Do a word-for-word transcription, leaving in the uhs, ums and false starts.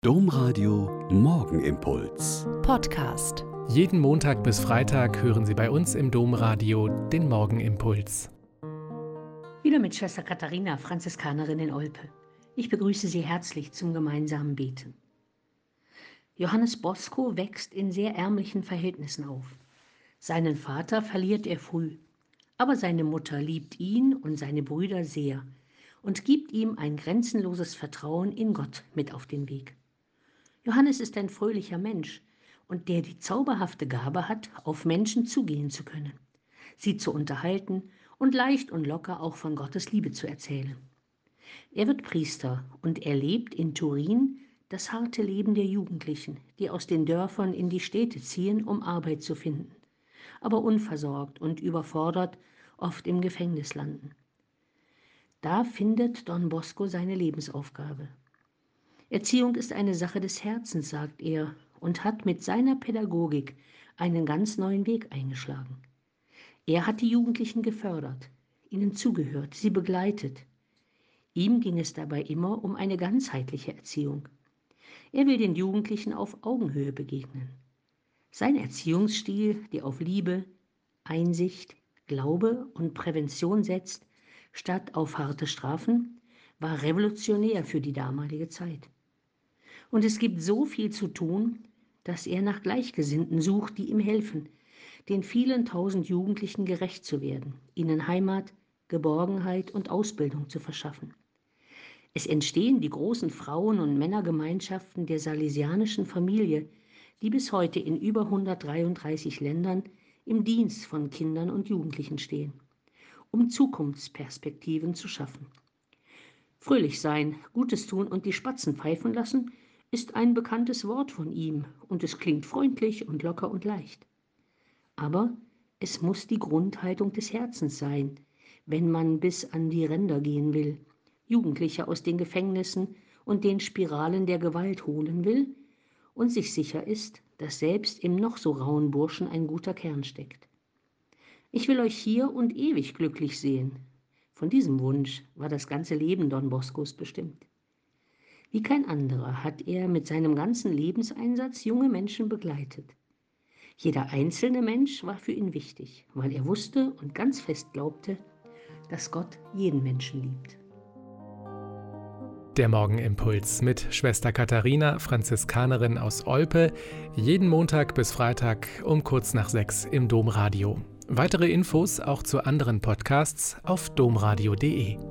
Domradio Morgenimpuls. Podcast. Jeden Montag bis Freitag hören Sie bei uns im Domradio den Morgenimpuls. Wieder mit Schwester Katharina, Franziskanerin in Olpe. Ich begrüße Sie herzlich zum gemeinsamen Beten. Johannes Bosco wächst in sehr ärmlichen Verhältnissen auf. Seinen Vater verliert er früh, aber seine Mutter liebt ihn und seine Brüder sehr und gibt ihm ein grenzenloses Vertrauen in Gott mit auf den Weg. Johannes ist ein fröhlicher Mensch und der die zauberhafte Gabe hat, auf Menschen zugehen zu können, sie zu unterhalten und leicht und locker auch von Gottes Liebe zu erzählen. Er wird Priester und erlebt in Turin das harte Leben der Jugendlichen, die aus den Dörfern in die Städte ziehen, um Arbeit zu finden, aber unversorgt und überfordert oft im Gefängnis landen. Da findet Don Bosco seine Lebensaufgabe. Erziehung ist eine Sache des Herzens, sagt er, und hat mit seiner Pädagogik einen ganz neuen Weg eingeschlagen. Er hat die Jugendlichen gefördert, ihnen zugehört, sie begleitet. Ihm ging es dabei immer um eine ganzheitliche Erziehung. Er will den Jugendlichen auf Augenhöhe begegnen. Sein Erziehungsstil, der auf Liebe, Einsicht, Glaube und Prävention setzt, statt auf harte Strafen, war revolutionär für die damalige Zeit. Und es gibt so viel zu tun, dass er nach Gleichgesinnten sucht, die ihm helfen, den vielen tausend Jugendlichen gerecht zu werden, ihnen Heimat, Geborgenheit und Ausbildung zu verschaffen. Es entstehen die großen Frauen- und Männergemeinschaften der salesianischen Familie, die bis heute in über hundertdreiunddreißig Ländern im Dienst von Kindern und Jugendlichen stehen, um Zukunftsperspektiven zu schaffen. Fröhlich sein, Gutes tun und die Spatzen pfeifen lassen, ist ein bekanntes Wort von ihm und es klingt freundlich und locker und leicht. Aber es muss die Grundhaltung des Herzens sein, wenn man bis an die Ränder gehen will, Jugendliche aus den Gefängnissen und den Spiralen der Gewalt holen will und sich sicher ist, dass selbst im noch so rauen Burschen ein guter Kern steckt. Ich will euch hier und ewig glücklich sehen. Von diesem Wunsch war das ganze Leben Don Boscos bestimmt. Wie kein anderer hat er mit seinem ganzen Lebenseinsatz junge Menschen begleitet. Jeder einzelne Mensch war für ihn wichtig, weil er wusste und ganz fest glaubte, dass Gott jeden Menschen liebt. Der Morgenimpuls mit Schwester Katharina, Franziskanerin aus Olpe, jeden Montag bis Freitag um kurz nach sechs im Domradio. Weitere Infos auch zu anderen Podcasts auf domradio punkt de.